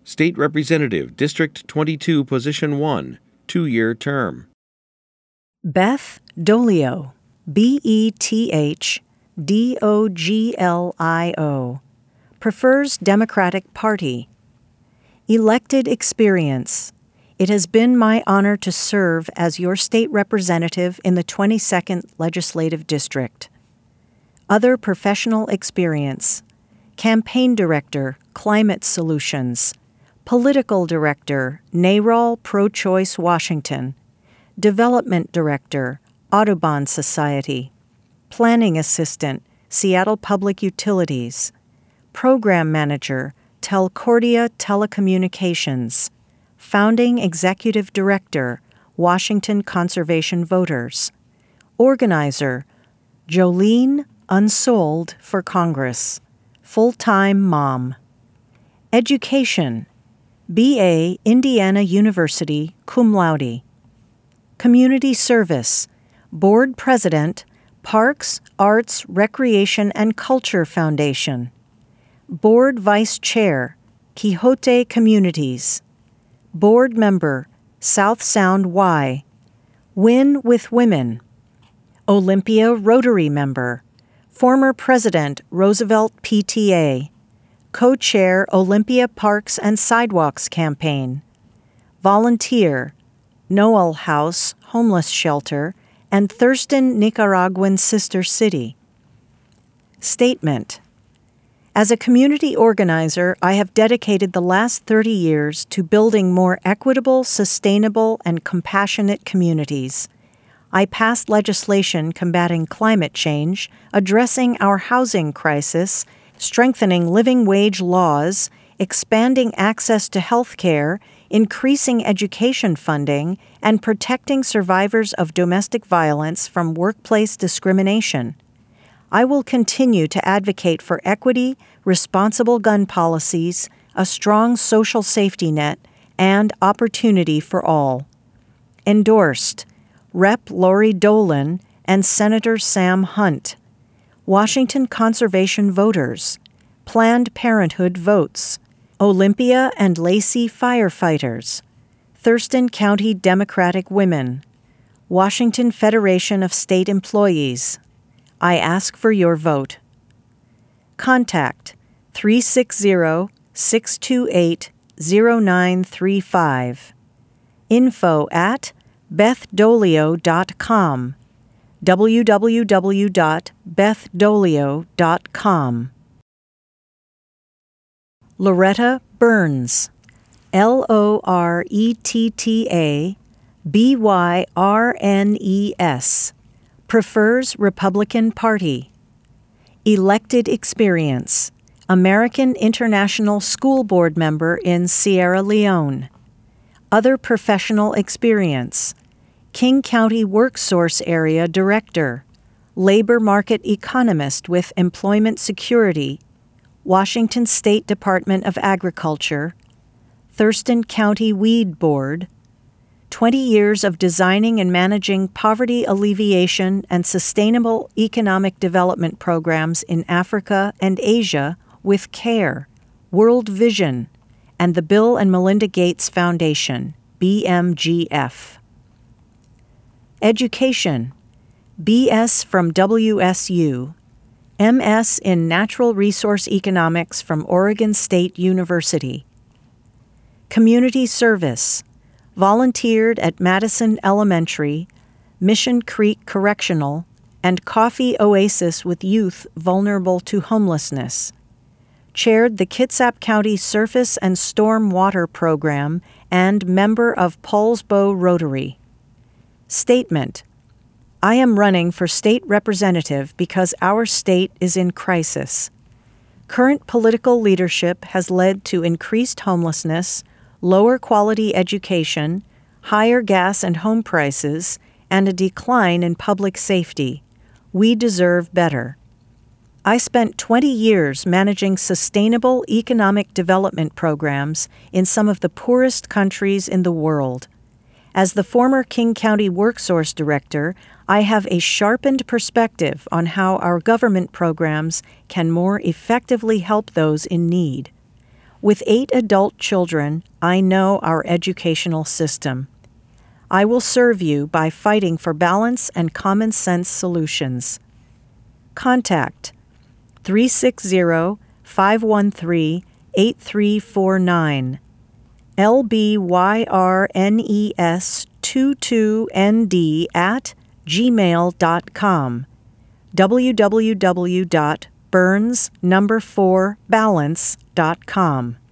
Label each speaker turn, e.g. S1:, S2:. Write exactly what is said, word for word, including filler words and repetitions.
S1: State Representative, District twenty-two, Position one, two-year term.
S2: Beth Doglio, B E T H D O G L I O, prefers Democratic Party. Elected experience. It has been my honor to serve as your state representative in the twenty-second Legislative District. Other professional experience. Campaign Director, Climate Solutions. Political Director, NARAL Pro-Choice Washington. Development Director, Audubon Society. Planning Assistant, Seattle Public Utilities. Program Manager, Telcordia Telecommunications. Founding Executive Director, Washington Conservation Voters. Organizer, Jolene Unsold for Congress. Full-time mom. Education, B A Indiana University, cum laude. Community service, Board President, Parks, Arts, Recreation, and Culture Foundation. Board Vice Chair, Quixote Communities. Board Member, South Sound Y. Win with Women. Olympia Rotary Member. Former President, Roosevelt P T A. Co-chair, Olympia Parks and Sidewalks Campaign. Volunteer, Noel House Homeless Shelter, and Thurston, Nicaraguan Sister City. Statement. As a community organizer, I have dedicated the last thirty years to building more equitable, sustainable, and compassionate communities. I passed legislation combating climate change, addressing our housing crisis, strengthening living wage laws, expanding access to health care, increasing education funding, and protecting survivors of domestic violence from workplace discrimination. I will continue to advocate for equity, responsible gun policies, a strong social safety net, and opportunity for all. Endorsed, Representative Lori Dolan and Senator Sam Hunt. Washington Conservation Voters. Planned Parenthood Votes. Olympia and Lacey Firefighters. Thurston County Democratic Women. Washington Federation of State Employees. I ask for your vote. Contact three six zero, six two eight, zero nine three five. Info at beth doglio dot com. w w w dot beth doglio dot com. Loretta Burns, L O R E T T A B Y R N E S, prefers Republican Party. Elected experience, American International School Board member in Sierra Leone. Other professional experience, King County WorkSource Area Director, Labor Market Economist with Employment Security, Washington State Department of Agriculture, Thurston County Weed Board, twenty years of designing and managing poverty alleviation and sustainable economic development programs in Africa and Asia with CARE, World Vision, and the Bill and Melinda Gates Foundation, B M G F. Education, B S from W S U, M S in Natural Resource Economics from Oregon State University. Community service, volunteered at Madison Elementary, Mission Creek Correctional, and Coffee Oasis with youth vulnerable to homelessness. Chaired the Kitsap County Surface and Storm Water Program and member of Paulsbo Rotary. Statement. I am running for state representative because our state is in crisis. Current political leadership has led to increased homelessness, lower quality education, higher gas and home prices, and a decline in public safety. We deserve better. I spent twenty years managing sustainable economic development programs in some of the poorest countries in the world. As the former King County WorkSource Director, I have a sharpened perspective on how our government programs can more effectively help those in need. With eight adult children, I know our educational system. I will serve you by fighting for balance and common sense solutions. Contact three six zero, five one three, eight three four nine, L B Y R N E S twenty-two N D at gmail dot com, w w w dot burns number four balance dot com.